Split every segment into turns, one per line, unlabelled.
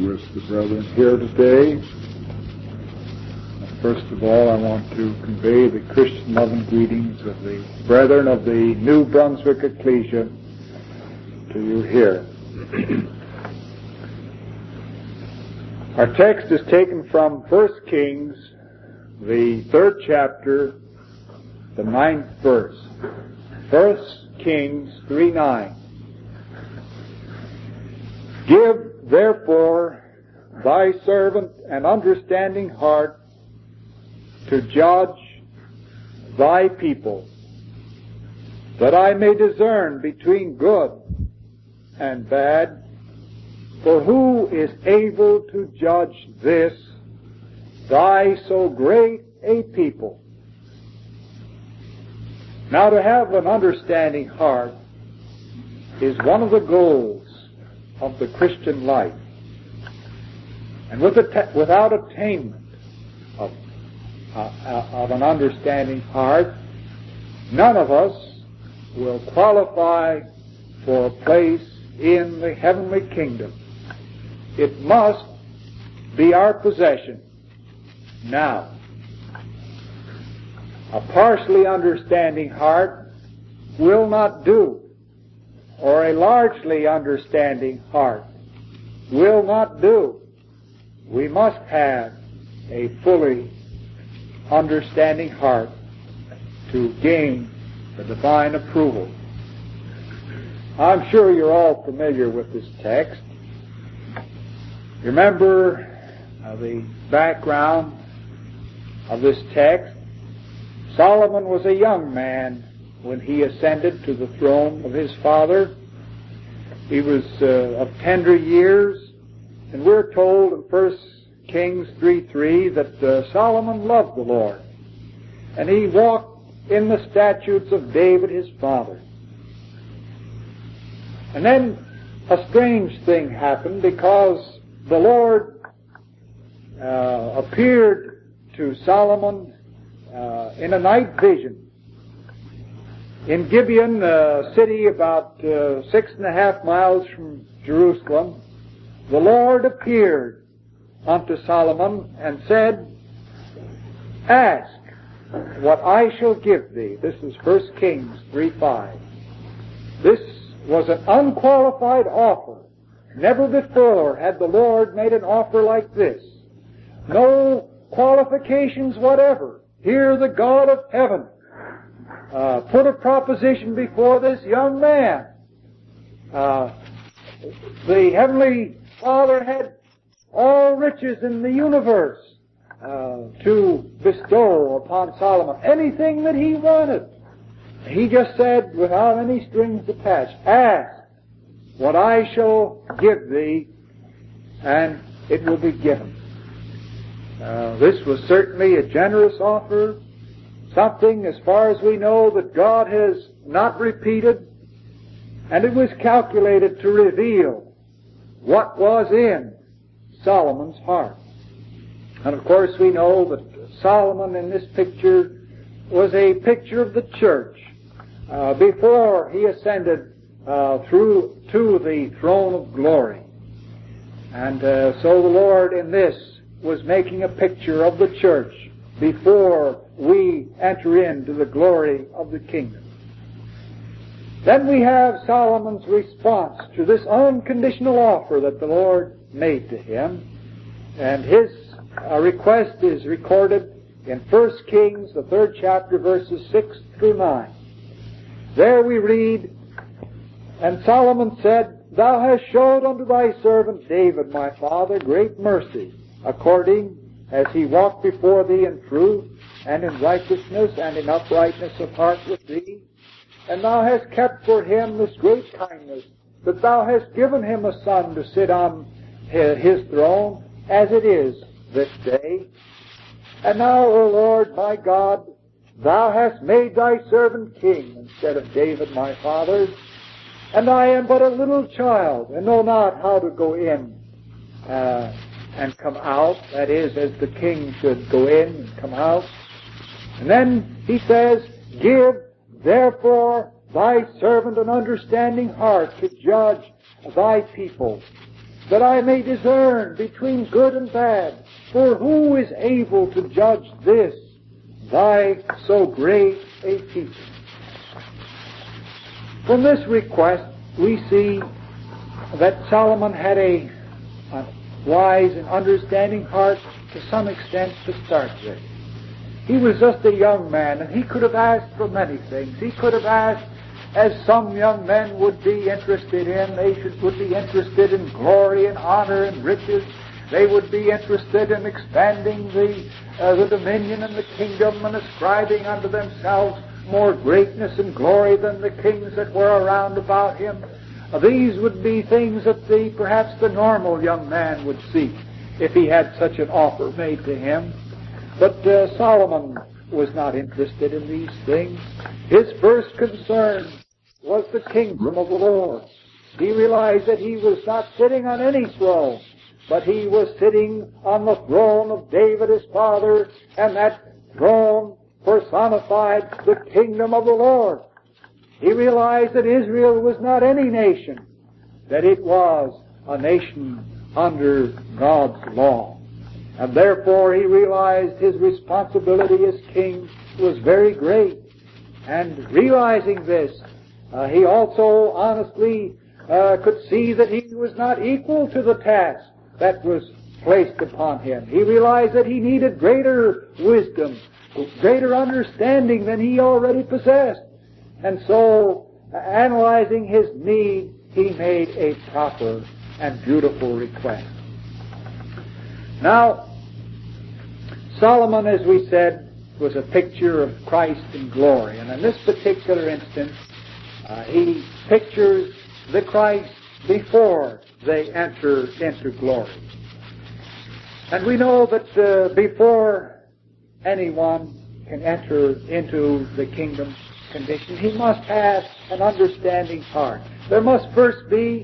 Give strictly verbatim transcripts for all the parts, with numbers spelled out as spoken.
with the brethren here today. First of all, I want to convey the Christian love and greetings of the brethren of the New Brunswick Ecclesia to you here. Our text is taken from First Kings, the third chapter, the ninth verse. First Kings three nine. Give therefore thy servant an understanding heart to judge thy people, that I may discern between good and bad. For who is able to judge this, thy so great a people? Now, to have an understanding heart is one of the goals of the Christian life. And with att- without attainment of, uh, of an understanding heart, none of us will qualify for a place in the heavenly kingdom. It must be our possession now. A partially understanding heart will not do, or a largely understanding heart will not do. We must have a fully understanding heart to gain the divine approval. I'm sure you're all familiar with this text. Remember uh, the background of this text. Solomon was a young man when he ascended to the throne of his father. He was uh, of tender years, and we're told in First Kings three three that uh, Solomon loved the Lord, and he walked in the statutes of David his father. And then a strange thing happened, because the Lord uh, appeared to Solomon uh, in a night vision. In Gibeon, a city about uh, six and a half miles from Jerusalem, the Lord appeared unto Solomon and said, "Ask what I shall give thee." This is First Kings three five. This was an unqualified offer. Never before had the Lord made an offer like this. No qualifications whatever. Here the God of heaven uh, put a proposition before this young man. Uh, the Heavenly Father had all riches in the universe uh, to bestow upon Solomon. Anything that he wanted. He just said, without any strings attached, "Ask what I shall give thee, and it will be given." Uh, this was certainly a generous offer, something, as far as we know, that God has not repeated, and it was calculated to reveal what was in Solomon's heart. And of course we know that Solomon in this picture was a picture of the church uh, before he ascended uh, through to the throne of glory. And uh, so the Lord in this was making a picture of the church before we enter into the glory of the kingdom. Then we have Solomon's response to this unconditional offer that the Lord made to him. And his uh, request is recorded in First Kings, the third chapter, verses six through nine. There we read, "And Solomon said, Thou hast showed unto thy servant David my father great mercy, according as he walked before thee in truth, and in righteousness, and in uprightness of heart with thee. And thou hast kept for him this great kindness, that thou hast given him a son to sit on his throne, as it is this day. And now, O Lord my God, thou hast made thy servant king instead of David my father. And I am but a little child, and know not how to go in uh, and come out. That is, as the king should go in and come out. And then he says, "Give therefore thy servant an understanding heart to judge thy people, that I may discern between good and bad. For who is able to judge this, thy so great a people? From this request, we see that Solomon had a, a wise and understanding heart to some extent to start with. He was just a young man, and he could have asked for many things. He could have asked, as some young men would be interested in, they should, would be interested in glory and honor and riches. They would be interested in expanding the, uh, the dominion and the kingdom and ascribing unto themselves more greatness and glory than the kings that were around about him. Uh, these would be things that the, perhaps the normal young man would seek if he had such an offer made to him. But uh, Solomon was not interested in these things. His first concern was the kingdom of the Lord. He realized that he was not sitting on any throne, but he was sitting on the throne of David his father, and that throne personified the kingdom of the Lord. He realized that Israel was not any nation, that it was a nation under God's law. And therefore he realized his responsibility as king was very great. And realizing this, uh, he also honestly uh, could see that he was not equal to the task that was placed upon him. He realized that he needed greater wisdom, greater understanding than he already possessed. And so, uh, analyzing his need, he made a proper and beautiful request. Now, Solomon, as we said, was a picture of Christ in glory. And in this particular instance, uh, he pictures the Christ before they enter into glory. And we know that uh, before anyone can enter into the kingdom condition, he must have an understanding heart. There must first be,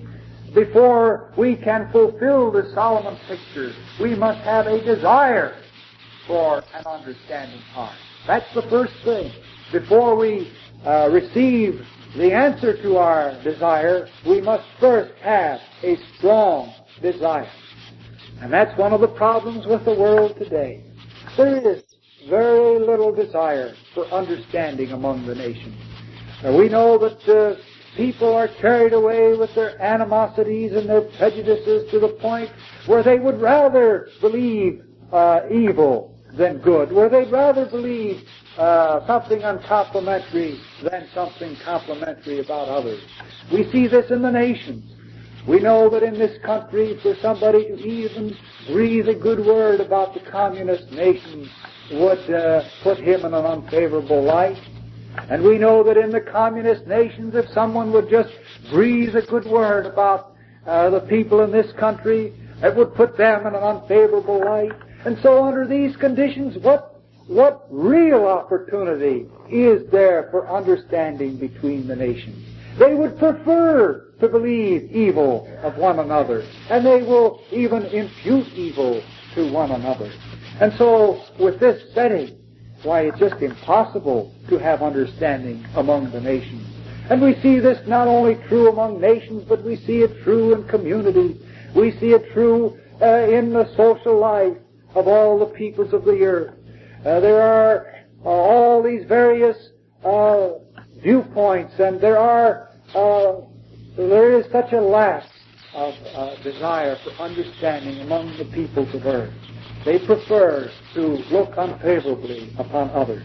before we can fulfill the Solomon picture, we must have a desire for an understanding heart. That's the first thing. Before we uh, receive the answer to our desire, we must first have a strong desire. And that's one of the problems with the world today. There is very little desire for understanding among the nations. Uh, we know that uh, people are carried away with their animosities and their prejudices to the point where they would rather believe uh, evil than good, where they'd rather believe uh, something uncomplimentary than something complimentary about others. We see this in the nations. We know that in this country, for somebody to even breathe a good word about the communist nation would uh, put him in an unfavorable light. And we know that in the communist nations, if someone would just breathe a good word about uh, the people in this country, it would put them in an unfavorable light. And so under these conditions, what, what real opportunity is there for understanding between the nations? They would prefer to believe evil of one another, and they will even impute evil to one another. And so, with this setting, why, it's just impossible to have understanding among the nations. And we see this not only true among nations, but we see it true in communities. We see it true uh, in the social life of all the peoples of the earth. Uh, there are uh, all these various uh, viewpoints, and there are uh, there is such a lack of uh, desire for understanding among the peoples of earth. They prefer to look unfavorably upon others.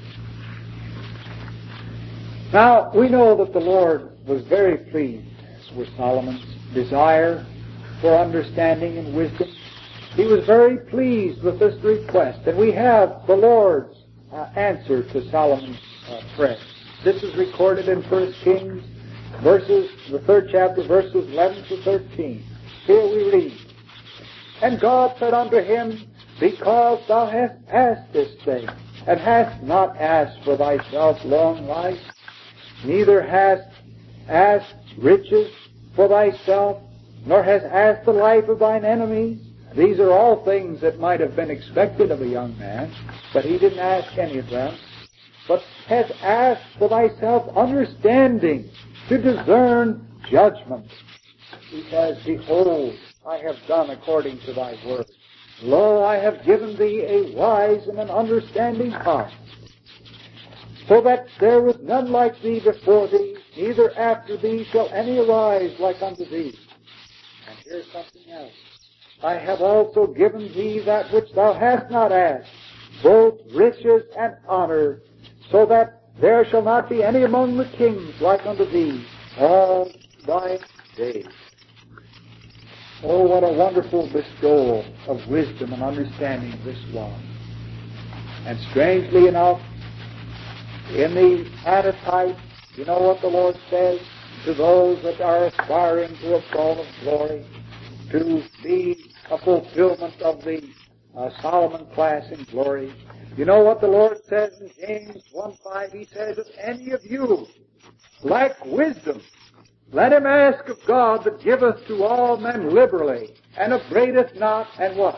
Now, we know that the Lord was very pleased with Solomon's desire for understanding and wisdom. He was very pleased with this request. And we have the Lord's uh, answer to Solomon's uh, prayer. This is recorded in First Kings, verses, the third chapter, verses eleven to thirteen. Here we read, "And God said unto him, Because thou hast asked this thing, and hast not asked for thyself long life, neither hast asked riches for thyself, nor hast asked the life of thine enemies." These are all things that might have been expected of a young man, but he didn't ask any of them. "But hast asked for thyself understanding, to discern judgment." He says, "Behold, I have done according to thy word. Lo, I have given thee a wise and an understanding heart, so that there was none like thee before thee, neither after thee shall any arise like unto thee. And here's something else. I have also given thee that which thou hast not asked, both riches and honor, so that there shall not be any among the kings like unto thee all thy days. Oh, what a wonderful bestowal of wisdom and understanding this was. And strangely enough, in the antitype, you know what the Lord says to those that are aspiring to a throne of glory, to be a fulfillment of the uh, Solomon class in glory. You know what the Lord says in James one five? He says, if any of you lack wisdom, let him ask of God that giveth to all men liberally, and upbraideth not, and what?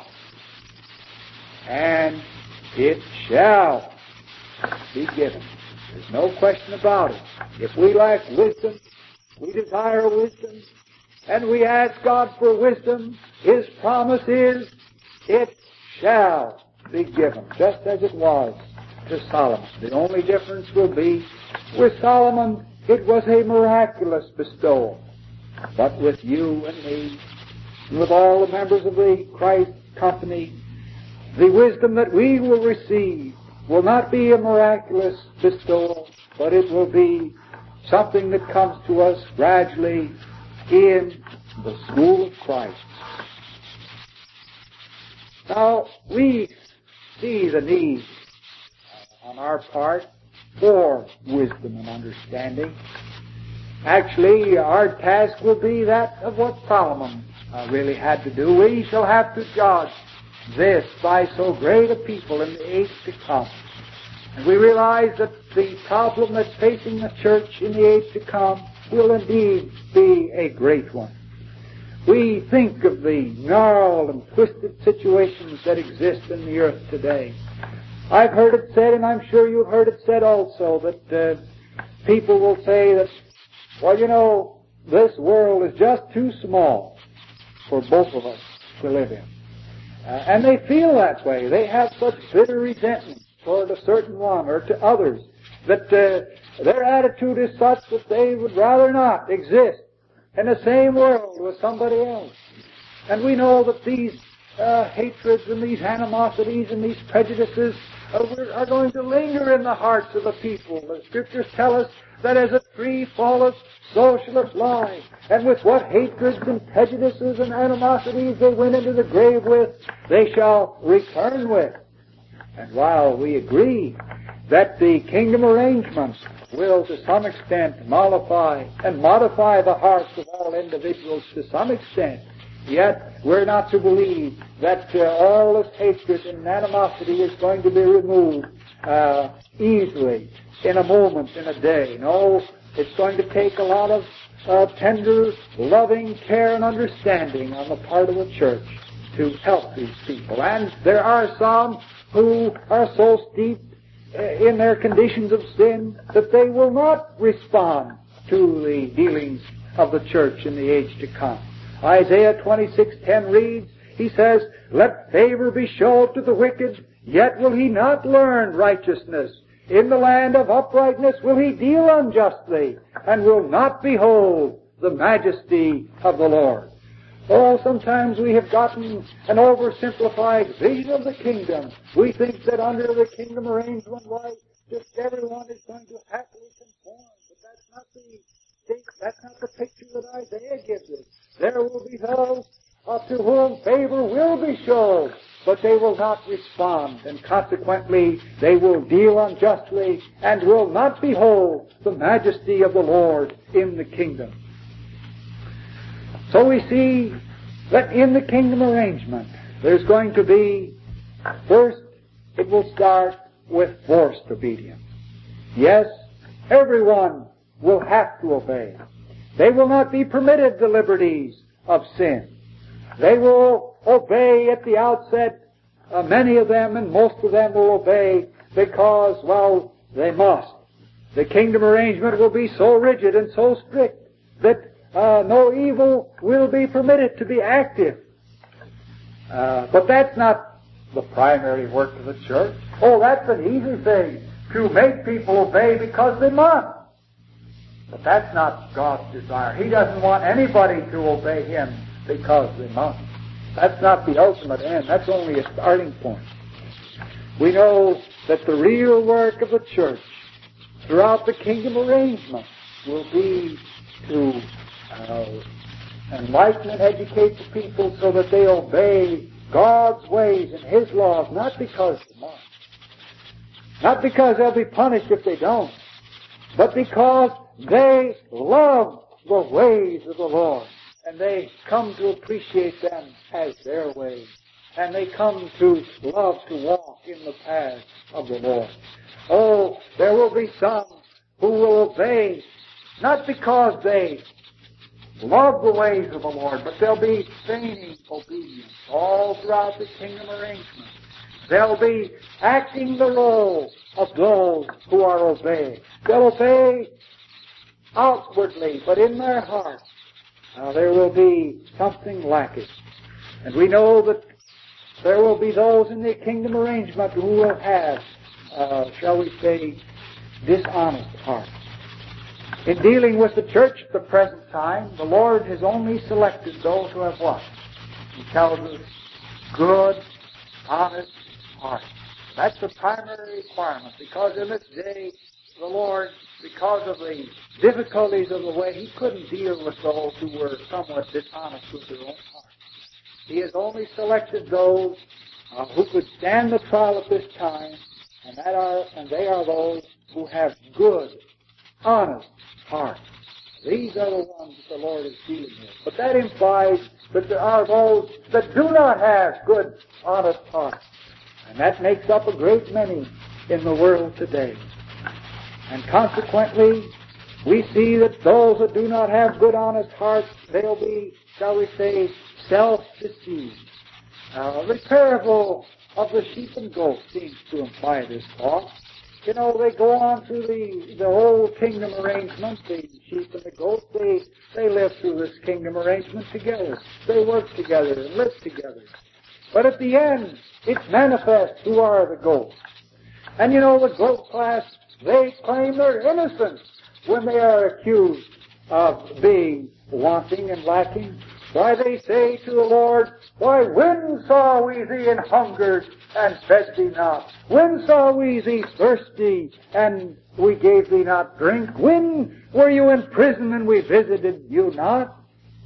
And it shall be given. There's no question about it. If we lack wisdom, we desire wisdom, and we ask God for wisdom, His promise is, it shall be given, just as it was to Solomon. The only difference will be, with Solomon, it was a miraculous bestowal. But with you and me, and with all the members of the Christ company, the wisdom that we will receive will not be a miraculous bestowal, but it will be something that comes to us gradually in the school of Christ. Now, we see the need on our part for wisdom and understanding. Actually, our task will be that of what Solomon uh, really had to do. We shall have to judge this by so great a people in the age to come. And we realize that the problem that's facing the church in the age to come will indeed be a great one. We think of the gnarled and twisted situations that exist in the earth today. I've heard it said, and I'm sure you've heard it said also, that uh, people will say that, well, you know, this world is just too small for both of us to live in. Uh, and they feel that way. They have such bitter resentment toward a certain one or to others that uh, their attitude is such that they would rather not exist in the same world with somebody else. And we know that these uh, hatreds and these animosities and these prejudices uh, are going to linger in the hearts of the people. The Scriptures tell us that as a tree falleth, so shall it lie. And with what hatreds and prejudices and animosities they went into the grave with, they shall return with. And while we agree that the kingdom arrangements will to some extent mollify and modify the hearts of all individuals to some extent, yet we're not to believe that uh, all this hatred and animosity is going to be removed uh, easily in a moment, in a day. No, it's going to take a lot of uh, tender, loving care and understanding on the part of the church to help these people. And there are some who are so steeped in their conditions of sin that they will not respond to the dealings of the church in the age to come. Isaiah twenty-six ten reads, he says, let favor be showed to the wicked, yet will he not learn righteousness. In the land of uprightness will he deal unjustly, and will not behold the majesty of the Lord. Oh, sometimes we have gotten an oversimplified vision of the kingdom. We think that under the kingdom arrangement, why, just everyone is going to happily conform. But that's not the that's not the picture that Isaiah gives us. There will be those uh, to whom favor will be shown, but they will not respond, and consequently they will deal unjustly and will not behold the majesty of the Lord in the kingdom. So we see that in the kingdom arrangement, there's going to be, first, it will start with forced obedience. Yes, everyone will have to obey. They will not be permitted the liberties of sin. They will obey at the outset. Uh, many of them and most of them will obey because, well, they must. The kingdom arrangement will be so rigid and so strict that uh, no evil will be permitted to be active. Uh, but that's not the primary work of the church. Oh, that's an easy thing, to make people obey because they must. But that's not God's desire. He doesn't want anybody to obey Him because they must. That's not the ultimate end. That's only a starting point. We know that the real work of the church throughout the kingdom arrangement will be to uh, enlighten and educate the people so that they obey God's ways and His laws, not because they must. Not because they'll be punished if they don't, but because they love the ways of the Lord, and they come to appreciate them as their ways, and they come to love to walk in the path of the Lord. Oh, there will be some who will obey, not because they love the ways of the Lord, but they'll be feigning obedience all throughout the kingdom arrangement. They'll be acting the role of those who are obeying. They'll obey outwardly, but in their hearts uh, there will be something lacking. And we know that there will be those in the kingdom arrangement who will have, uh, shall we say, dishonest hearts. In dealing with the church at the present time, the Lord has only selected those who have what? He tells us, good, honest hearts. That's the primary requirement, because in this day, the Lord, because of the difficulties of the way, He couldn't deal with those who were somewhat dishonest with their own hearts. He has only selected those uh, who could stand the trial at this time, and that are, and they are those who have good, honest hearts. These are the ones that the Lord is dealing with. But that implies that there are those that do not have good, honest hearts. And that makes up a great many in the world today. And consequently, we see that those that do not have good, honest hearts, they'll be, shall we say, self-deceived. Uh, the parable of the sheep and goats seems to imply this thought. You know, they go on through the, the whole kingdom arrangement. The sheep and the goats, they, they live through this kingdom arrangement together. They work together and live together. But at the end, it's manifest who are the goats. And you know, the goat class, they claim their innocence when they are accused of being wanting and lacking. Why, they say to the Lord, why, when saw we thee an hungered and fed thee not? When saw we thee thirsty and we gave thee not drink? When were you in prison and we visited you not?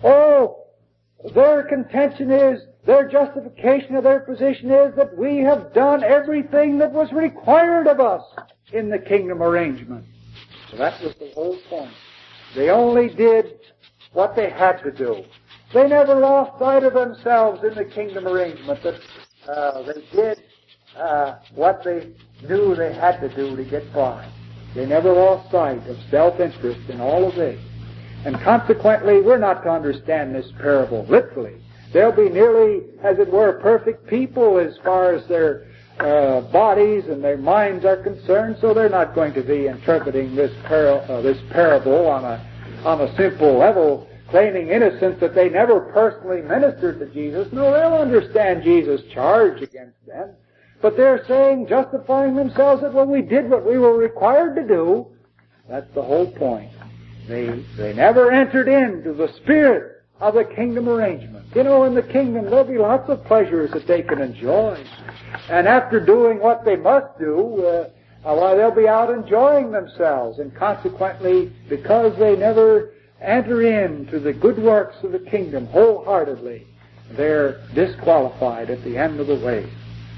Oh, their contention is, their justification of their position is that we have done everything that was required of us in the kingdom arrangement. So that was the whole point. They only did what they had to do. They never lost sight of themselves in the kingdom arrangement, that uh, they did uh, what they knew they had to do to get by. They never lost sight of self-interest in all of this. And consequently, we're not to understand this parable literally. They'll be nearly, as it were, perfect people as far as their uh, bodies and their minds are concerned, so they're not going to be interpreting this, par- uh, this parable on a, on a simple level, claiming innocence that they never personally ministered to Jesus. No, they'll understand Jesus' charge against them. But they're saying, justifying themselves, that, well, we did what we were required to do. That's the whole point. They, they never entered into the spirit of the kingdom arrangement. You know, in the kingdom, there'll be lots of pleasures that they can enjoy. And after doing what they must do, uh, why, they'll be out enjoying themselves. And consequently, because they never enter into the good works of the kingdom wholeheartedly, they're disqualified at the end of the way.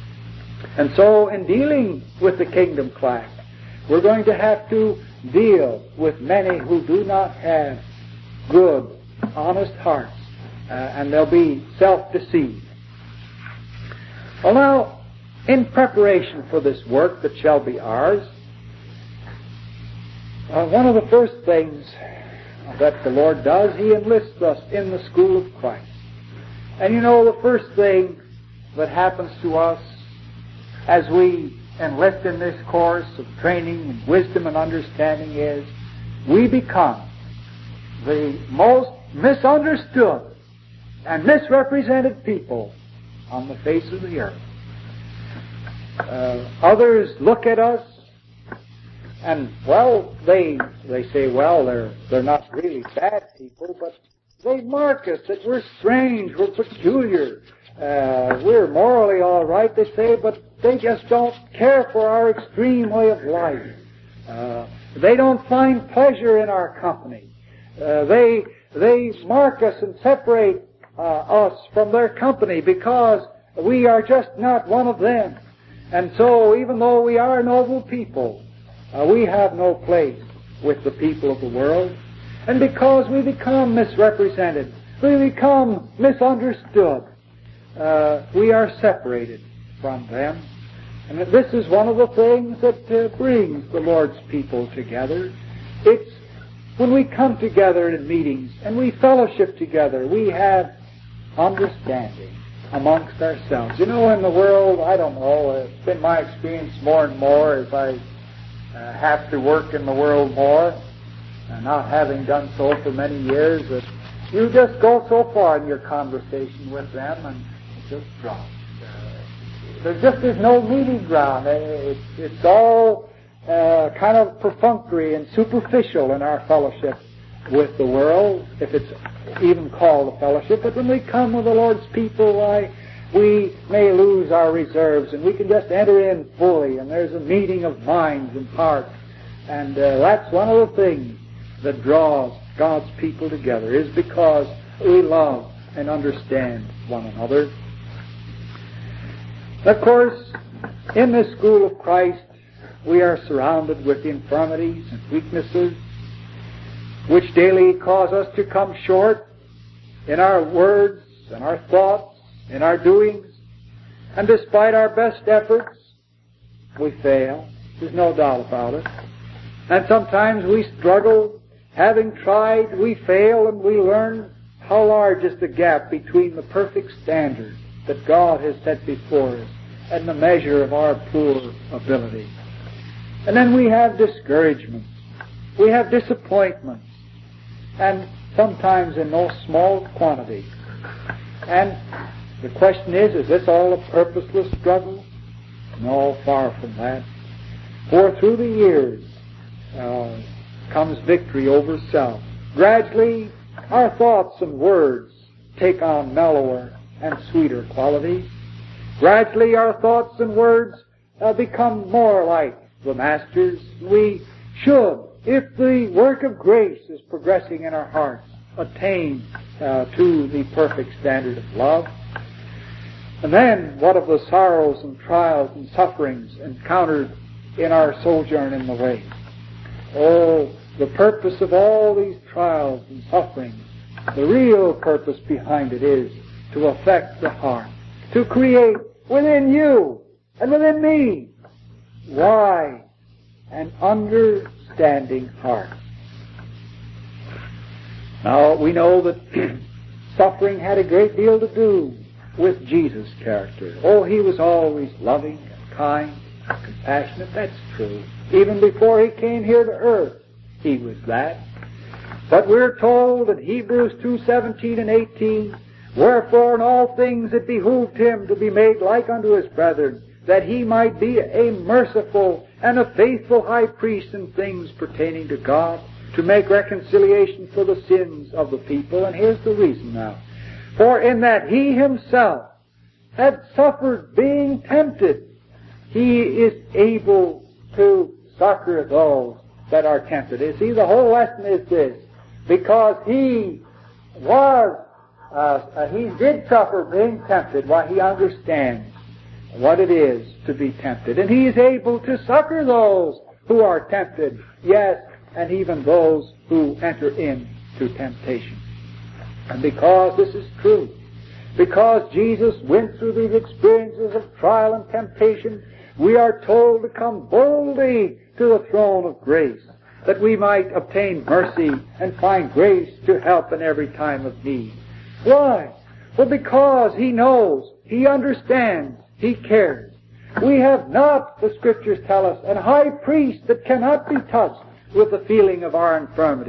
And so, in dealing with the kingdom class, we're going to have to deal with many who do not have good, honest hearts, uh, and they'll be self-deceived. Well, now, in preparation for this work that shall be ours, uh, one of the first things that the Lord does, He enlists us in the school of Christ. And you know, the first thing that happens to us as we enlist in this course of training and wisdom and understanding is we become the most misunderstood and misrepresented people on the face of the earth. Uh, others look at us and, well, they they say, well, they're they're not really bad people, but they mark us that we're strange, we're peculiar, uh, we're morally all right, they say, but they just don't care for our extreme way of life. Uh, they don't find pleasure in our company. Uh, they they mark us and separate uh, us from their company because we are just not one of them. And so, even though we are noble people, uh, we have no place with the people of the world. And because we become misrepresented, we become misunderstood, uh, we are separated from them. And this is one of the things that uh, brings the Lord's people together. It's when we come together in meetings and we fellowship together, we have understanding amongst ourselves. You know, in the world, I don't know, it's been my experience more and more as I uh, have to work in the world more, uh, not having done so for many years, that you just go so far in your conversation with them and it just drops. Uh, there just is no meeting ground. It, it's all uh, kind of perfunctory and superficial in our fellowship with the world, if it's even called a fellowship. But when we come with the Lord's people, why, we may lose our reserves and we can just enter in fully, and there's a meeting of minds and hearts. And uh, that's one of the things that draws God's people together, is because we love and understand one another. Of course, in this school of Christ, we are surrounded with infirmities and weaknesses, which daily cause us to come short in our words and our thoughts, in our doings. And despite our best efforts, we fail. There's no doubt about it. And sometimes we struggle. Having tried, we fail, and we learn how large is the gap between the perfect standard that God has set before us and the measure of our poor ability. And then we have discouragements. We have disappointments. And sometimes in no small quantity. And the question is, is this all a purposeless struggle? No, far from that. For through the years uh, comes victory over self. Gradually, our thoughts and words take on mellower and sweeter qualities. Gradually, our thoughts and words uh, become more like the Master's. We should, if the work of grace is progressing in our hearts, attain uh, to the perfect standard of love. And then, what of the sorrows and trials and sufferings encountered in our sojourn in the way? Oh, the purpose of all these trials and sufferings, the real purpose behind it is to affect the heart, to create within you and within me wise and understanding hearts. Now, we know that suffering had a great deal to do with Jesus' character. Oh, he was always loving and kind and compassionate. That's true. Even before he came here to earth, he was that. But we're told that Hebrews two seventeen and eighteen, wherefore in all things it behooved him to be made like unto his brethren, that he might be a merciful and a faithful high priest in things pertaining to God, to make reconciliation for the sins of the people. And here's the reason now. For in that he himself had suffered being tempted, he is able to succor those that are tempted. You see, the whole lesson is this. Because he was, uh, uh, he did suffer being tempted, why he understands what it is to be tempted. And he is able to succor those who are tempted, yes, and even those who enter into temptation. And because this is true, because Jesus went through these experiences of trial and temptation, we are told to come boldly to the throne of grace, that we might obtain mercy and find grace to help in every time of need. Why? Well, because he knows, he understands, he cares. We have not, the Scriptures tell us, an high priest that cannot be touched with the feeling of our infirmities,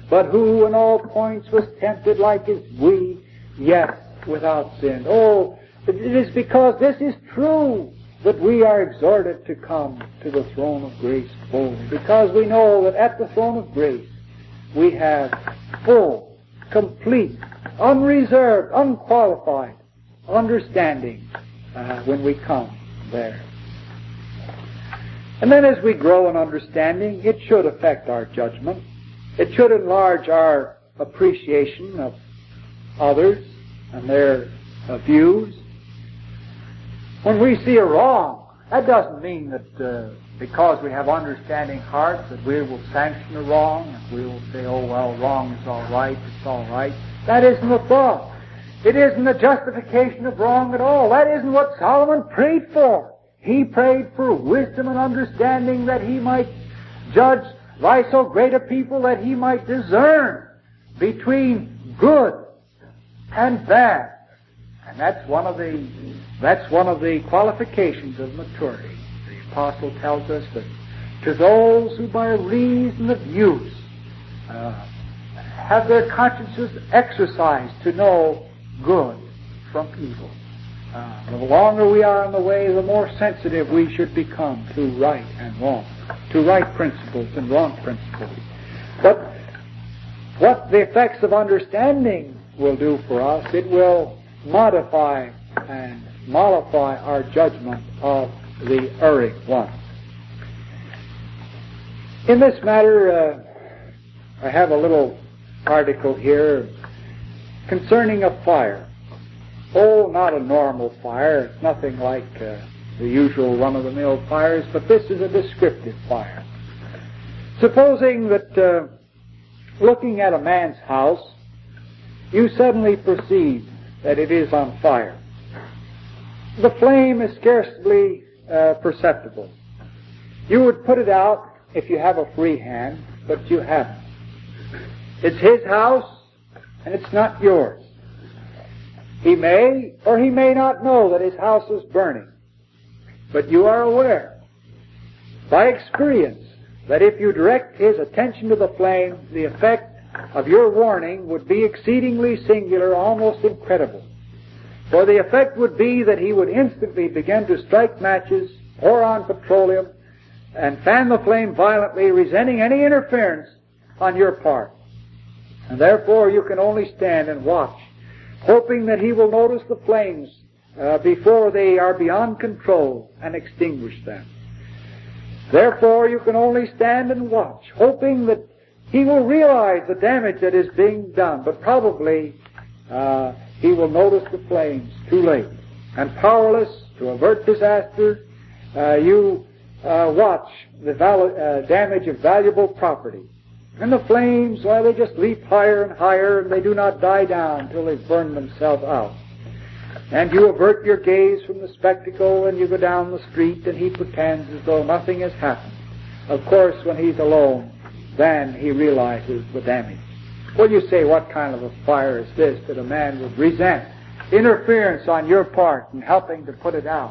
but who in all points was tempted like as we, yet without sin. Oh, it is because this is true that we are exhorted to come to the throne of grace boldly, because we know that at the throne of grace we have full, complete, unreserved, unqualified understanding uh, when we come there. And then as we grow in understanding, it should affect our judgment. It should enlarge our appreciation of others and their uh, views. When we see a wrong, that doesn't mean that uh, because we have understanding hearts that we will sanction a wrong and we will say, oh, well, wrong is all right, it's all right. That isn't the thought. It isn't the justification of wrong at all. That isn't what Solomon prayed for. He prayed for wisdom and understanding that he might judge by so great a people, that he might discern between good and bad. And that's one of the that's one of the qualifications of maturity. The apostle tells us that to those who by reason of use uh, have their consciences exercised to know good from evil, uh, the longer we are on the way, the more sensitive we should become to right and wrong, to right principles and wrong principles. But what the effects of understanding will do for us, it will modify and mollify our judgment of the erring one. In this matter, uh, I have a little article here concerning a fire. Oh, not a normal fire. It's nothing like uh, the usual run-of-the-mill fires, but this is a descriptive fire. Supposing that uh, looking at a man's house, you suddenly perceive that it is on fire. The flame is scarcely uh, perceptible. You would put it out if you have a free hand, but you haven't. It's his house, and it's not yours. He may or he may not know that his house is burning, but you are aware, by experience, that if you direct his attention to the flame, the effect of your warning would be exceedingly singular, almost incredible. For the effect would be that he would instantly begin to strike matches, pour on petroleum, and fan the flame violently, resenting any interference on your part. And therefore you can only stand and watch, hoping that he will notice the flames uh, before they are beyond control and extinguish them. Therefore you can only stand and watch, hoping that he will realize the damage that is being done, but probably uh, he will notice the flames too late. And powerless to avert disaster, uh, you uh, watch the val- uh, damage of valuable property. And the flames, well, they just leap higher and higher, and they do not die down until they burn themselves out. And you avert your gaze from the spectacle, and you go down the street, and he pretends as though nothing has happened. Of course, when he's alone, then he realizes the damage. Well, you say, what kind of a fire is this that a man would resent interference on your part in helping to put it out?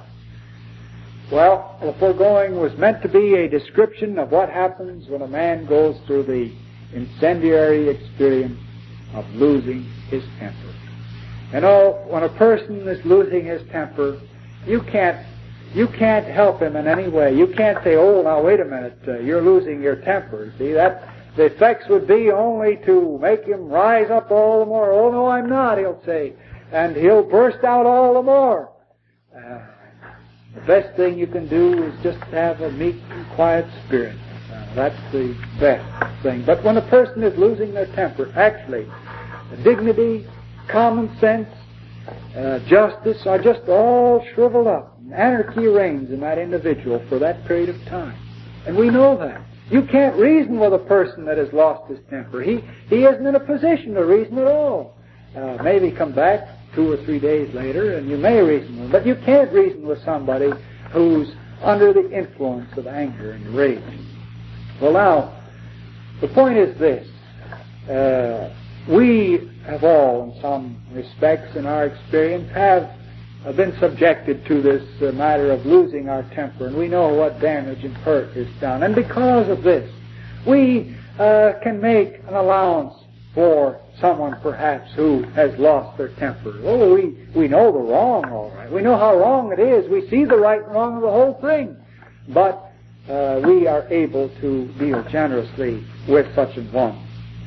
Well, the foregoing was meant to be a description of what happens when a man goes through the incendiary experience of losing his temper. You know, when a person is losing his temper, you can't you can't help him in any way. You can't say, oh, now wait a minute, uh, you're losing your temper. See, that the effects would be only to make him rise up all the more. Oh, no, I'm not, he'll say. And he'll burst out all the more. Uh, the best thing you can do is just have a meek and quiet spirit. Uh, that's the best thing. But when a person is losing their temper, actually, dignity, common sense, uh, justice are just all shriveled up. Anarchy reigns in that individual for that period of time. And we know that. You can't reason with a person that has lost his temper. He he isn't in a position to reason at all. Uh, maybe come back two or three days later and you may reason with him. But you can't reason with somebody who's under the influence of anger and rage. Well, now, the point is this. Uh, we have all, in some respects, in our experience, have uh, been subjected to this uh, matter of losing our temper, and we know what damage and hurt is done. And because of this, we uh, can make an allowance for someone perhaps who has lost their temper. Oh, we, we know the wrong, all right. We know how wrong it is. We see the right and wrong of the whole thing. But uh, we are able to deal generously with such an one.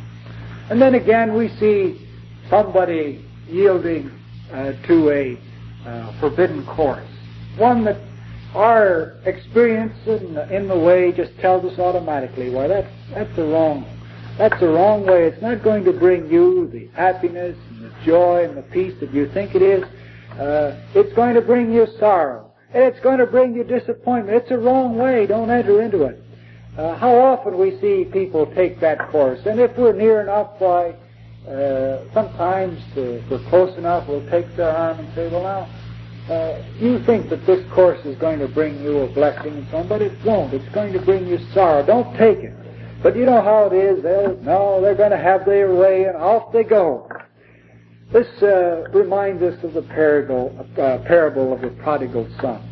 And then again, we see somebody yielding uh, to a uh, forbidden course. One that our experience in, in the way just tells us automatically, well, that's, that's the wrong That's the wrong way. It's not going to bring you the happiness and the joy and the peace that you think it is. Uh, it's going to bring you sorrow. And it's going to bring you disappointment. It's a wrong way. Don't enter into it. Uh, how often we see people take that course. And if we're near enough, why, uh, sometimes uh, if we're close enough, we'll take their arm and say, well, now, uh, you think that this course is going to bring you a blessing and so on, but it won't. It's going to bring you sorrow. Don't take it. But you know how it is. They'll, no, they're going to have their way, and off they go. This uh, reminds us of the parable, uh, parable of the prodigal son.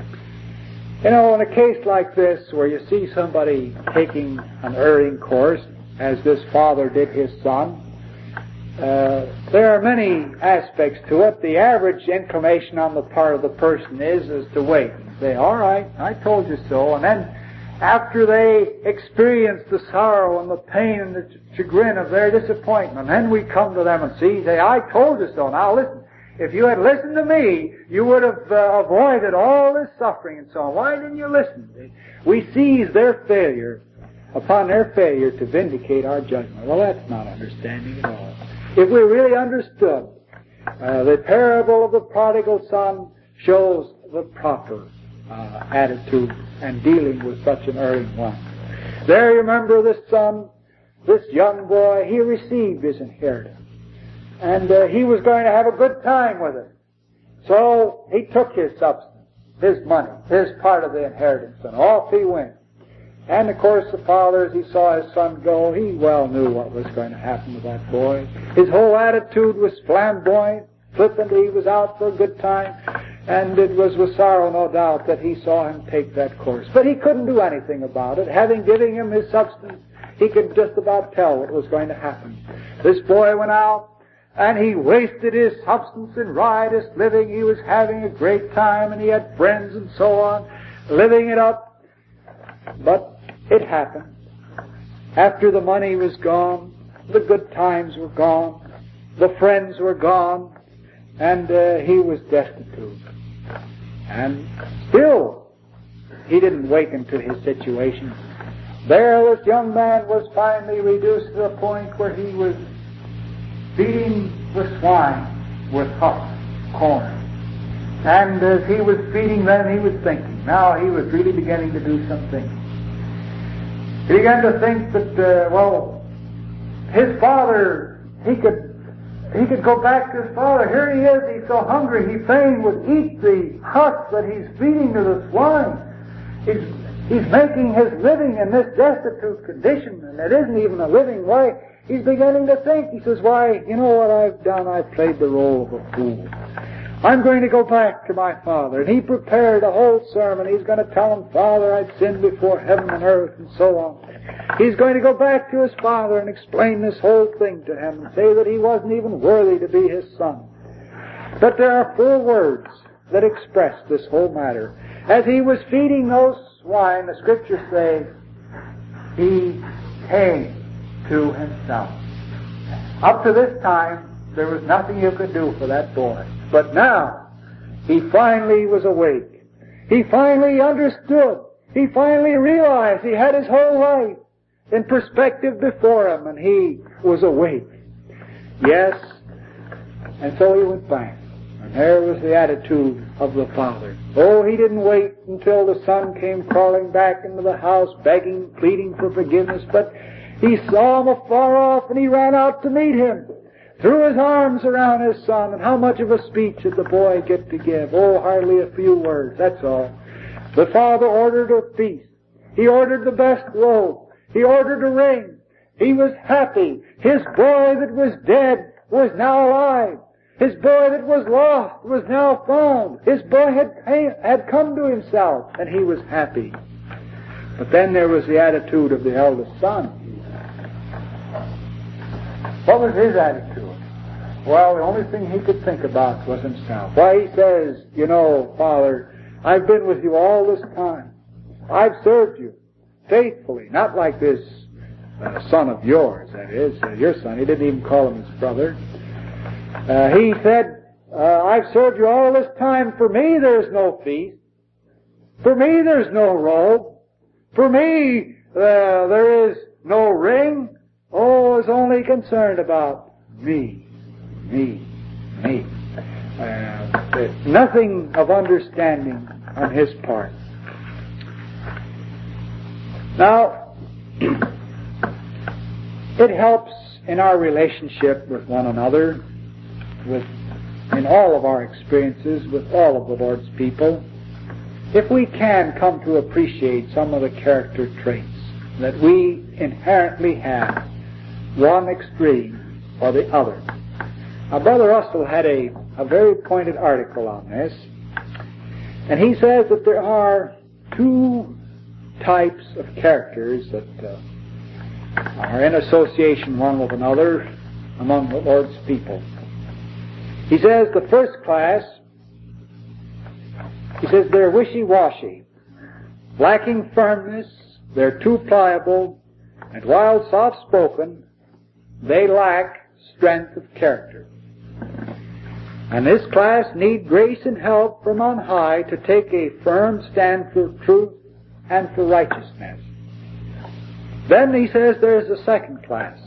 You know, in a case like this, where you see somebody taking an erring course, as this father did his son, uh, there are many aspects to it. The average inclination on the part of the person is, is to wait and say, all right, I told you so, and then after they experience the sorrow and the pain and the chagrin of their disappointment, then we come to them and see, say, I told you so. Now listen, if you had listened to me, you would have uh, avoided all this suffering and so on. Why didn't you listen? We seize their failure upon their failure to vindicate our judgment. Well, that's not understanding at all. If we really understood, uh, the parable of the prodigal son shows the proper Uh, attitude and dealing with such an erring one. There, you remember this son, this young boy, he received his inheritance. And uh, he was going to have a good time with it. So he took his substance, his money, his part of the inheritance, and off he went. And of course the father, as he saw his son go, he well knew what was going to happen to that boy. His whole attitude was flamboyant, flippant. He was out for a good time. And it was with sorrow, no doubt, that he saw him take that course. But he couldn't do anything about it. Having given him his substance, he could just about tell what was going to happen. This boy went out, and he wasted his substance in riotous living. He was having a great time, and he had friends and so on, living it up. But it happened. After the money was gone, the good times were gone, the friends were gone, and uh, he was destitute. And still, he didn't waken to his situation. There, this young man was finally reduced to the point where he was feeding the swine with husks, corn. And as he was feeding them, he was thinking. Now he was really beginning to do some thinking. He began to think that, uh, well, his father, he could He could go back to his father. Here he is, he's so hungry, he fain would eat the husks that he's feeding to the swine. He's, he's making his living in this destitute condition, and it isn't even a living way. He's beginning to think. He says, why, you know what I've done? I've played the role of a fool. I'm going to go back to my father. And he prepared a whole sermon. He's going to tell him, Father, I've sinned before heaven and earth, and so on. He's going to go back to his father and explain this whole thing to him and say that he wasn't even worthy to be his son. But there are four words that express this whole matter. As he was feeding those swine, the Scriptures say, he came to himself. Up to this time, there was nothing you could do for that boy. But now, he finally was awake. He finally understood. He finally realized he had his whole life in perspective before him, and he was awake. Yes, and so he went back. And there was the attitude of the father. Oh, he didn't wait until the son came crawling back into the house, begging, pleading for forgiveness, but he saw him afar off, and he ran out to meet him, threw his arms around his son. And how much of a speech did the boy get to give? Oh, hardly a few words, that's all. The father ordered a feast. He ordered the best robe. He ordered a ring. He was happy. His boy that was dead was now alive. His boy that was lost was now found. His boy had, had come to himself, and he was happy. But then there was the attitude of the eldest son. What was his attitude? Well, the only thing he could think about was himself. Why, he says, you know, Father, I've been with you all this time. I've served you faithfully, not like this uh, son of yours, that is, uh, your son. He didn't even call him his brother. Uh, he said, uh, I've served you all this time. For me, there's no feast. For me, there's no robe. For me, uh, there is no ring. Oh, I was only concerned about me, me, me. Uh, nothing of understanding on his part. Now, it helps in our relationship with one another, with in all of our experiences with all of the Lord's people, if we can come to appreciate some of the character traits that we inherently have, one extreme or the other. Now, Brother Russell had a, a very pointed article on this, and he says that there are two types of characters that uh, are in association one with another among the Lord's people. He says the first class, he says they're wishy-washy, lacking firmness, they're too pliable, and while soft-spoken, they lack strength of character. And this class need grace and help from on high to take a firm stand for truth and for righteousness. Then he says there's a second class.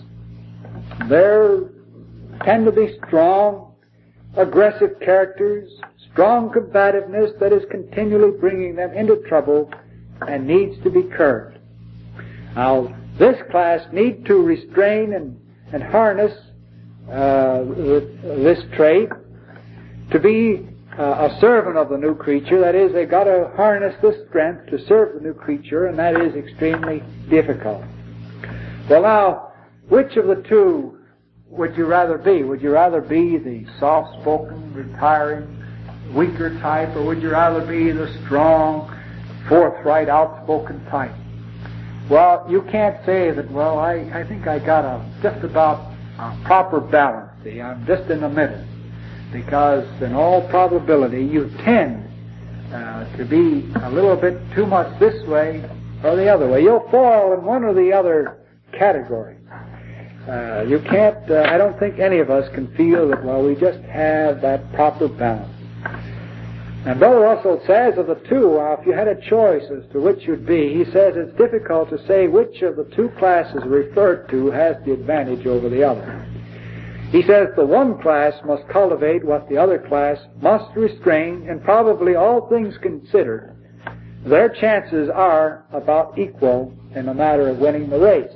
They tend to be strong, aggressive characters, strong combativeness that is continually bringing them into trouble and needs to be curbed. Now, this class need to restrain and, and harness uh, this trait to be uh, a servant of the new creature. That is, they've got to harness this strength to serve the new creature, and that is extremely difficult. Well, now, which of the two would you rather be? Would you rather be the soft-spoken, retiring, weaker type, or would you rather be the strong, forthright, outspoken type? Well, you can't say that, well, I, I think I got a just about a proper balance. See, I'm just in the middle. Because in all probability, you tend uh, to be a little bit too much this way or the other way. You'll fall in one or the other category. Uh, you can't, uh, I don't think any of us can feel that, well, we just have that proper balance. And Brother Russell says of the two, uh, if you had a choice as to which you'd be, he says it's difficult to say which of the two classes referred to has the advantage over the other. He says the one class must cultivate what the other class must restrain, and probably all things considered, their chances are about equal in the matter of winning the race.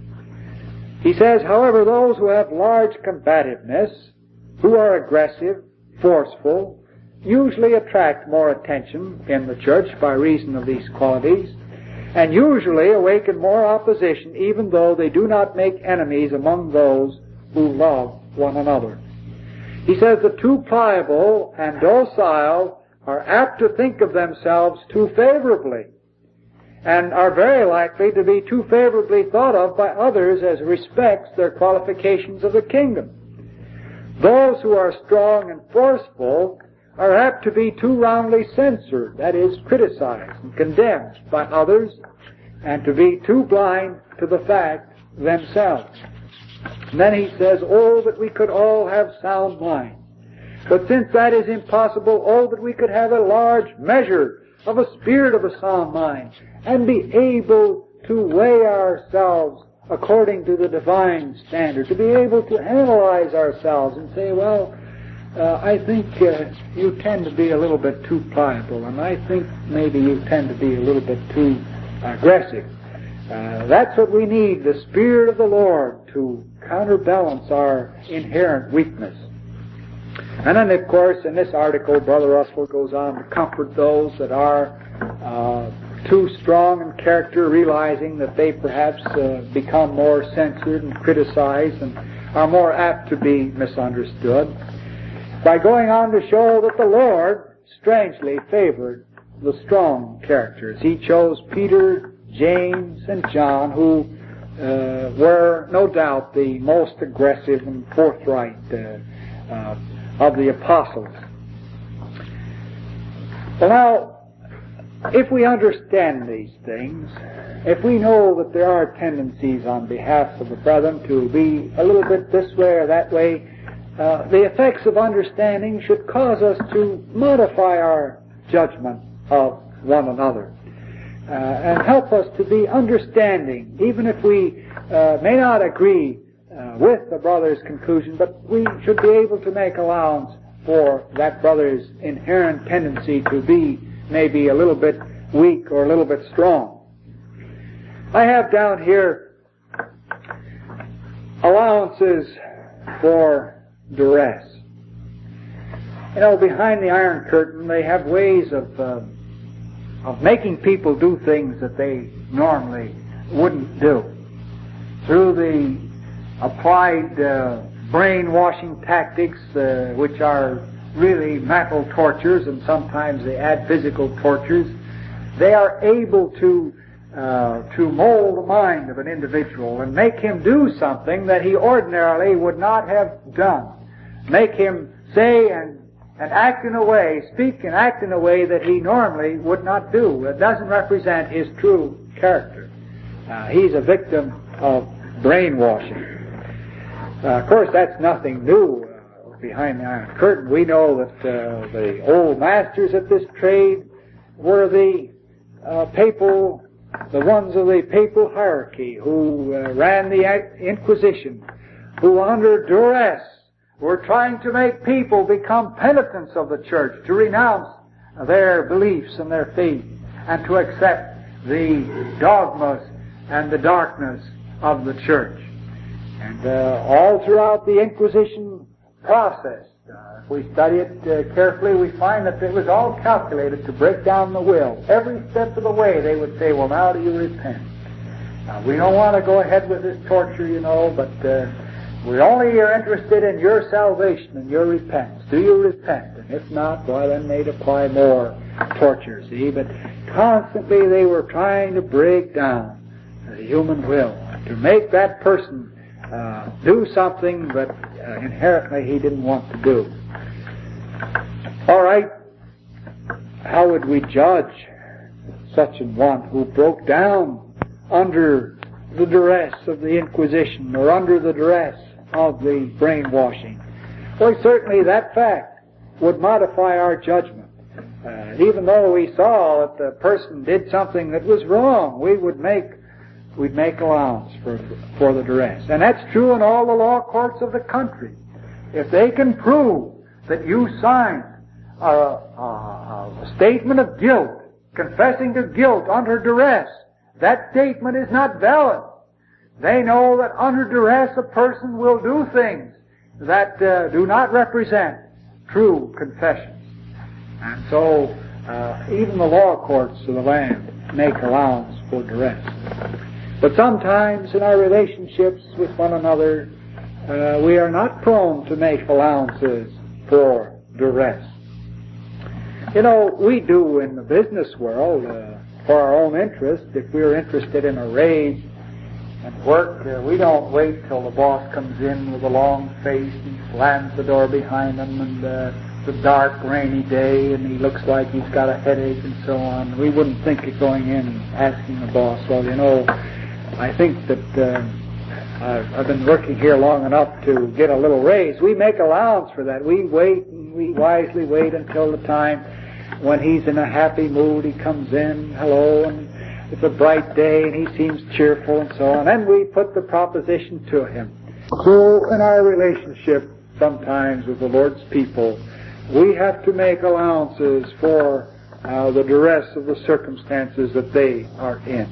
He says, however, those who have large combativeness, who are aggressive, forceful, usually attract more attention in the church by reason of these qualities, and usually awaken more opposition, even though they do not make enemies among those who love one another. He says the too pliable and docile are apt to think of themselves too favorably, and are very likely to be too favorably thought of by others as respects their qualifications of the kingdom. Those who are strong and forceful are apt to be too roundly censured, that is, criticized and condemned by others, and to be too blind to the fact themselves. And then he says, oh, that we could all have sound mind. But since that is impossible, oh, that we could have a large measure of a spirit of a sound mind, and be able to weigh ourselves according to the divine standard, to be able to analyze ourselves and say, well, uh, I think uh, you tend to be a little bit too pliable, and I think maybe you tend to be a little bit too aggressive. Uh, that's what we need, the Spirit of the Lord, to counterbalance our inherent weakness. And then, of course, in this article, Brother Russell goes on to comfort those that are uh, too strong in character, realizing that they perhaps uh, become more censored and criticized and are more apt to be misunderstood, by going on to show that the Lord strangely favored the strong characters. He chose Peter, James, and John, who uh, were no doubt the most aggressive and forthright uh, uh, of the apostles. Well, now, if we understand these things, if we know that there are tendencies on behalf of the brethren to be a little bit this way or that way, uh, the effects of understanding should cause us to modify our judgment of one another uh, and help us to be understanding, even if we uh, may not agree uh, with the brother's conclusion, but we should be able to make allowance for that brother's inherent tendency to be maybe a little bit weak or a little bit strong. I have down here allowances for duress. You know, behind the Iron Curtain, they have ways of uh, of making people do things that they normally wouldn't do. Through the applied uh, brainwashing tactics, uh, which are really mental tortures, and sometimes they add physical tortures, they are able to uh, to mold the mind of an individual and make him do something that he ordinarily would not have done. Make him say and and act in a way, speak and act in a way that he normally would not do. It doesn't represent his true character. Uh, he's a victim of brainwashing. Uh, of course, that's nothing new uh, behind the Iron Curtain. We know that uh, the old masters of this trade were the uh, papal, the ones of the papal hierarchy who uh, ran the Inquisition, who under duress were trying to make people become penitents of the church, to renounce their beliefs and their faith, and to accept the dogmas and the darkness of the church. And uh, all throughout the Inquisition process, uh, if we study it uh, carefully, we find that it was all calculated to break down the will. Every step of the way they would say, well, now do you repent? Now, we don't want to go ahead with this torture, you know, but uh, we only are interested in your salvation and your repentance. Do you repent? And if not, well, then they'd apply more torture, see? But constantly they were trying to break down the human will, to make that person uh, do something that uh, inherently he didn't want to do. All right, how would we judge such an one who broke down under the duress of the Inquisition or under the duress of the brainwashing? Well, certainly that fact would modify our judgment. Uh, even though we saw that the person did something that was wrong, we would make we'd make allowance for for the duress. And that's true in all the law courts of the country. If they can prove that you signed a, a, a statement of guilt, confessing to guilt under duress, that statement is not valid. They know that under duress a person will do things that uh, do not represent true confessions. And so uh, even the law courts of the land make allowance for duress. But sometimes in our relationships with one another, uh, we are not prone to make allowances for duress. You know, we do in the business world uh, for our own interest. If we're interested in a raise and work, uh, we don't wait till the boss comes in with a long face and slams the door behind him, and uh, it's a dark, rainy day, and he looks like he's got a headache and so on. We wouldn't think of going in and asking the boss, well, you know, I think that uh, I've, I've been working here long enough to get a little raise. We make allowance for that. We wait, and we wisely wait until the time when he's in a happy mood. He comes in, hello, and it's a bright day, and he seems cheerful and so on. And we put the proposition to him. So in our relationship, sometimes with the Lord's people, we have to make allowances for uh, the duress of the circumstances that they are in.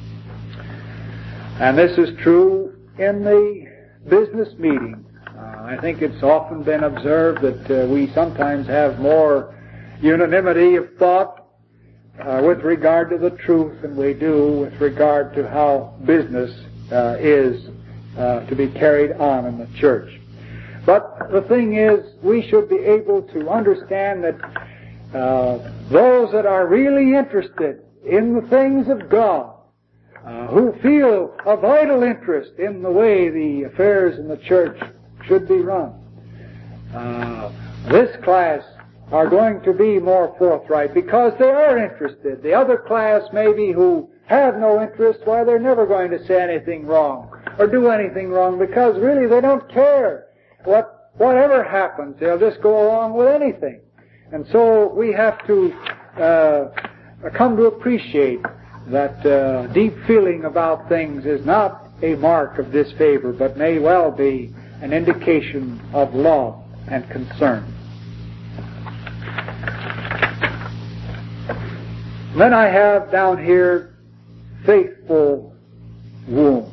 And this is true in the business meeting. Uh, I think it's often been observed that uh, we sometimes have more unanimity of thought uh, with regard to the truth than we do with regard to how business uh, is uh, to be carried on in the church. But the thing is, we should be able to understand that uh, those that are really interested in the things of God uh, who feel a vital interest in the way the affairs in the church should be run. Uh, this class are going to be more forthright because they are interested. The other class maybe who have no interest, why, they're never going to say anything wrong or do anything wrong because really they don't care. What, whatever happens, they'll just go along with anything. And so we have to uh, come to appreciate that uh, deep feeling about things is not a mark of disfavor, but may well be an indication of love and concern. Then I have down here faithful wounds.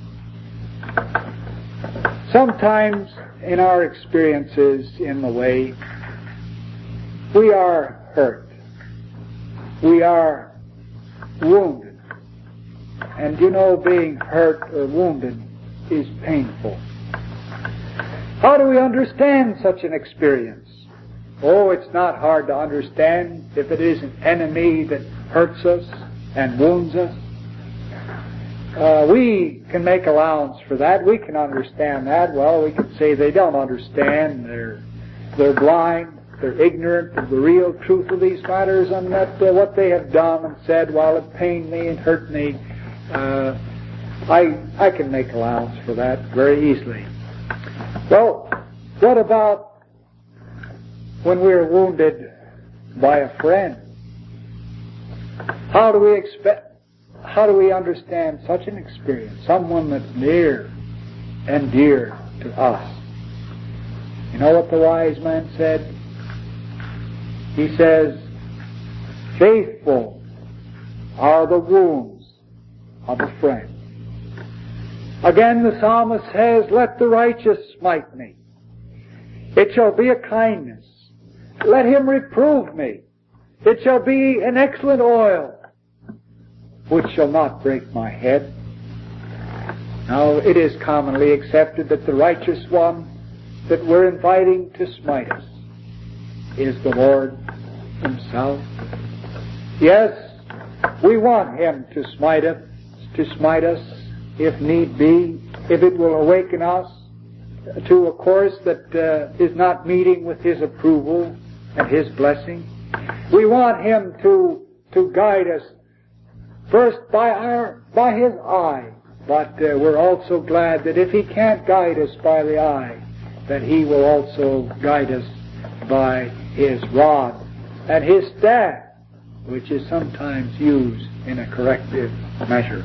Sometimes in our experiences in the way, we are hurt. We are wounded. And you know, being hurt or wounded is painful. How do we understand such an experience? Oh, it's not hard to understand if it is an enemy that hurts us and wounds us. Uh, we can make allowance for that. We can understand that. Well, we can say they don't understand. They're, they're blind. They're ignorant of the real truth of these matters, and that uh, what they have done and said, while it pained me and hurt me, uh, I, I can make allowance for that very easily. Well, what about when we're wounded by a friend? How do we expect, how do we understand such an experience? Someone that's near and dear to us. You know what the wise man said? He says, faithful are the wounds of a friend. Again, the psalmist says, let the righteous smite me. It shall be a kindness. Let him reprove me. It shall be an excellent oil, which shall not break my head. Now, it is commonly accepted that the righteous one that we're inviting to smite us is the Lord Himself. Yes, we want Him to smite us, to smite us if need be, if it will awaken us to a course that uh, is not meeting with His approval and His blessing. We want Him to to guide us first by our by His eye, but uh, we're also glad that if He can't guide us by the eye, that He will also guide us by His rod and His staff, which is sometimes used in a corrective measure.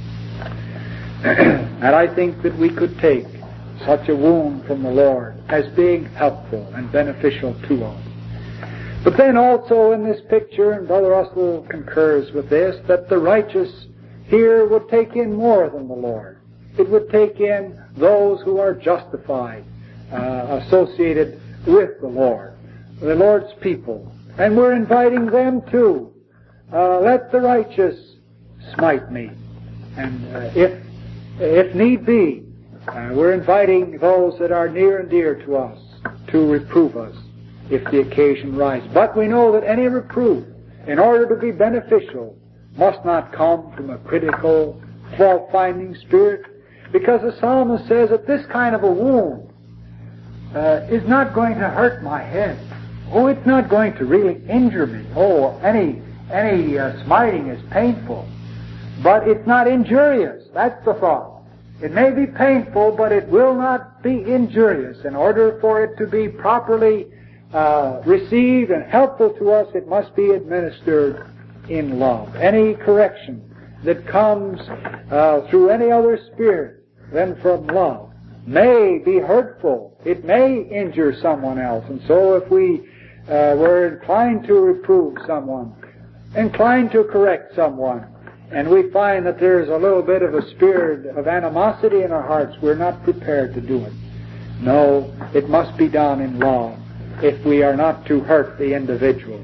And I think that we could take such a wound from the Lord as being helpful and beneficial to us. But then also in this picture, and Brother Russell concurs with this, that the righteous here would take in more than the Lord. It would take in those who are justified, uh, associated with the Lord, the Lord's people. And we're inviting them too. Uh, let the righteous smite me. And uh, if if need be, uh, we're inviting those that are near and dear to us to reprove us if the occasion rises. But we know that any reproof, in order to be beneficial, must not come from a critical, fault-finding spirit, because the psalmist says that this kind of a wound uh, is not going to hurt my head. Oh, it's not going to really injure me. Oh, any any uh, smiting is painful, but it's not injurious. That's the thought. It may be painful, but it will not be injurious. In order for it to be properly uh, received and helpful to us, it must be administered in love. Any correction that comes uh, through any other spirit than from love may be hurtful. It may injure someone else. And so if we uh, were inclined to reprove someone, inclined to correct someone, and we find that there's a little bit of a spirit of animosity in our hearts, we're not prepared to do it. No, it must be done in love if we are not to hurt the individual.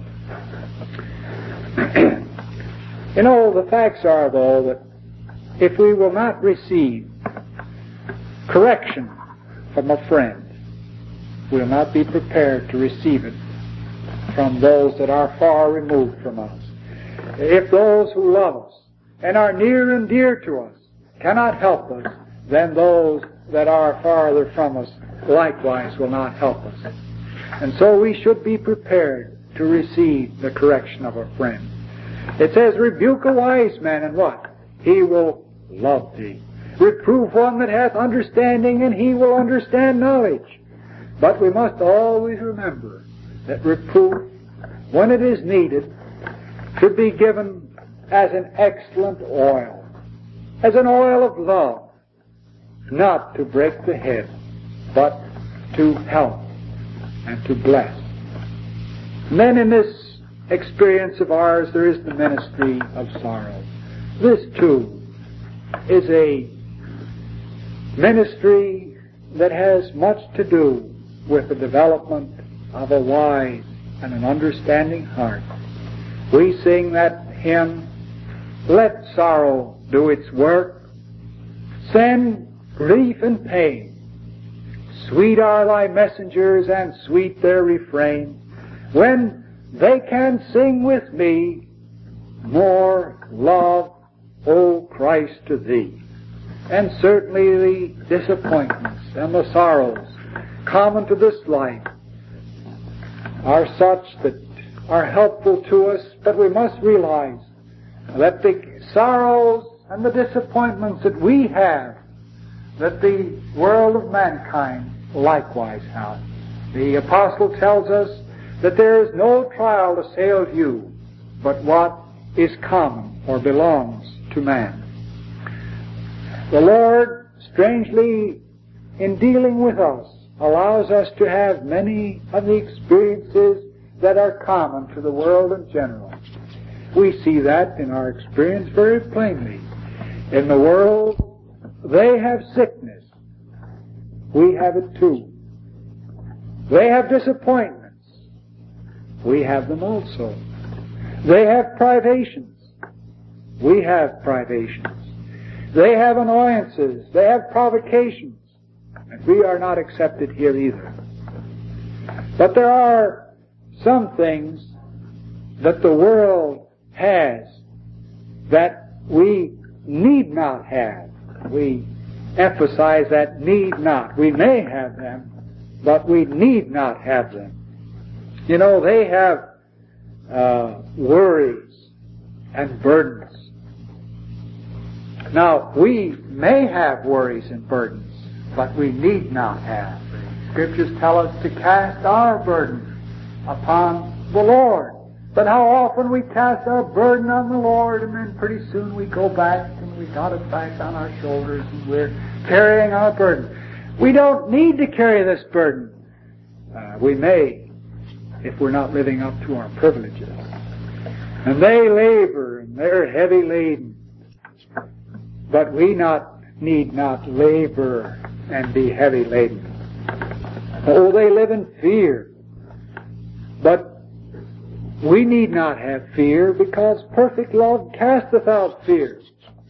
You know, the facts are, though, that if we will not receive correction from a friend, we will not be prepared to receive it from those that are far removed from us. If those who love us and are near and dear to us cannot help us, then those that are farther from us likewise will not help us. And so we should be prepared to receive the correction of a friend. It says, rebuke a wise man, and what? He will love thee. Reprove one that hath understanding, and he will understand knowledge. But we must always remember that reproof, when it is needed, should be given as an excellent oil, as an oil of love, not to break the head, but to help and to bless. And then in this experience of ours, there is the ministry of sorrow. This, too, is a ministry that has much to do with the development of a wise and an understanding heart. We sing that hymn, let sorrow do its work, send grief and pain. Sweet are thy messengers and sweet their refrain, when they can sing with me, more love, O Christ, to thee. And certainly the disappointments and the sorrows common to this life are such that are helpful to us, but we must realize that the sorrows and the disappointments that we have, that the world of mankind likewise have. The apostle tells us that there is no trial to assail you but what is common or belongs to man. The Lord, strangely, in dealing with us, allows us to have many of the experiences that are common to the world in general. We see that in our experience very plainly. In the world, they have sickness. We have it too. They have disappointments. We have them also. They have privations. We have privations. They have annoyances. They have provocations. And we are not accepted here either. But there are some things that the world has that we need not have. We emphasize that need not. We may have them, but we need not have them. You know, they have uh, worries and burdens. Now, we may have worries and burdens, but we need not have. The Scriptures tell us to cast our burden upon the Lord. But how often we cast our burden on the Lord, and then pretty soon we go back and we got it back on our shoulders and we're carrying our burden. We don't need to carry this burden. Uh, we may, if we're not living up to our privileges. And they labor and they're heavy laden. But we not need not labor and be heavy laden. Oh, they live in fear. But we need not have fear, because perfect love casteth out fear.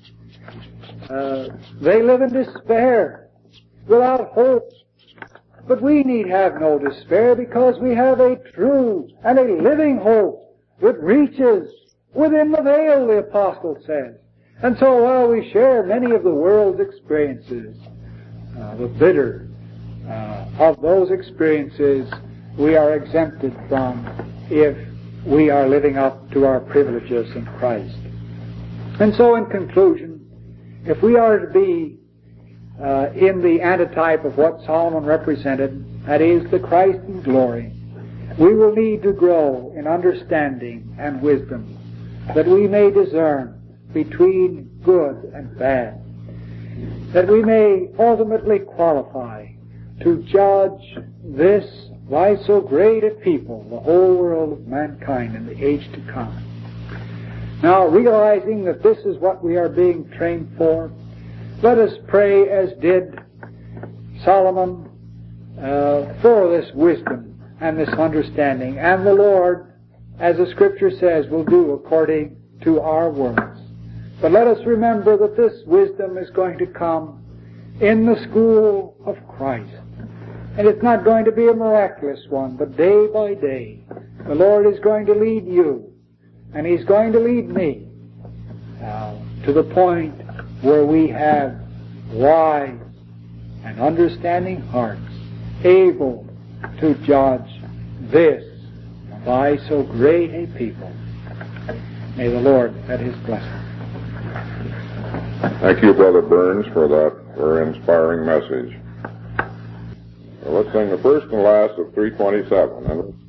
Uh, they live in despair, without hope. But we need have no despair, because we have a true and a living hope that reaches within the veil, the apostle says. And so while we share many of the world's experiences, uh, the bitter uh, of those experiences we are exempted from if we are living up to our privileges in Christ. And so in conclusion, if we are to be uh, in the antitype of what Solomon represented, that is the Christ in glory, we will need to grow in understanding and wisdom, that we may discern between good and bad, that we may ultimately qualify to judge this, why so great a people, the whole world of mankind in the age to come. Now, realizing that this is what we are being trained for, let us pray as did Solomon uh, for this wisdom and this understanding. And the Lord, as the Scripture says, will do according to our words. But let us remember that this wisdom is going to come in the school of Christ. And it's not going to be a miraculous one, but day by day, the Lord is going to lead you, and He's going to lead me. Now, to the point where we have wise and understanding hearts, able to judge this by so great a people. May the Lord add His blessing.
Thank you, Brother Burns, for that very inspiring message. Well, let's sing the first and last of three twenty-seven.